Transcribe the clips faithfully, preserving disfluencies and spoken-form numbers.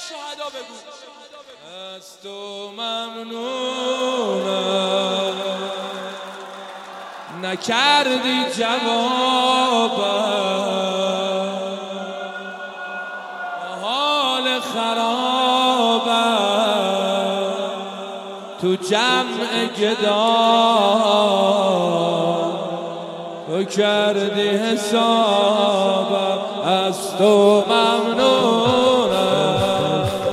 شهدا بگو. از تو ممنونم نکردی جوابم، حال خرابم تو جمع گدام، تو کردی حسابم. از تو ممنونم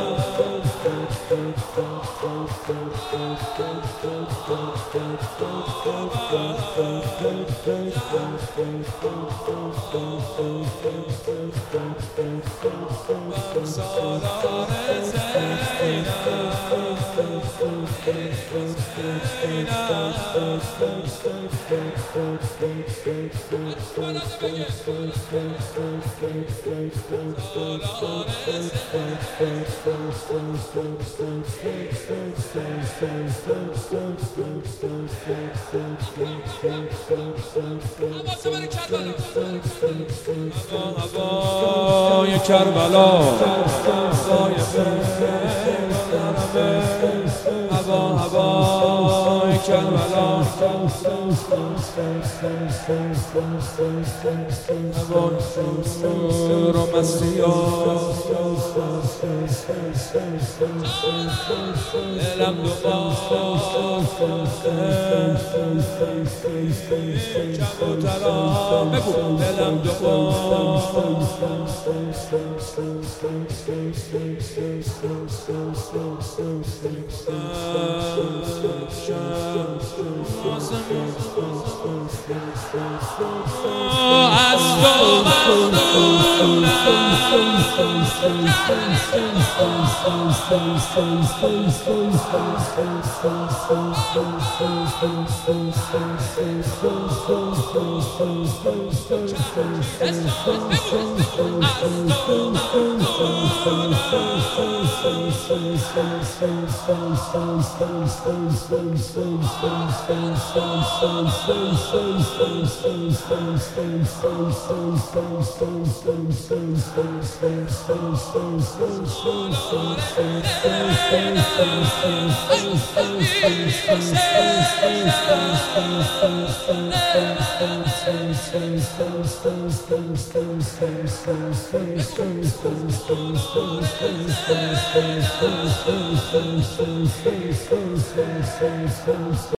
هوای کربلا، هوا هوای کربلا، هوای شور و مسیح، دلم کبوترا بگو دلم از تو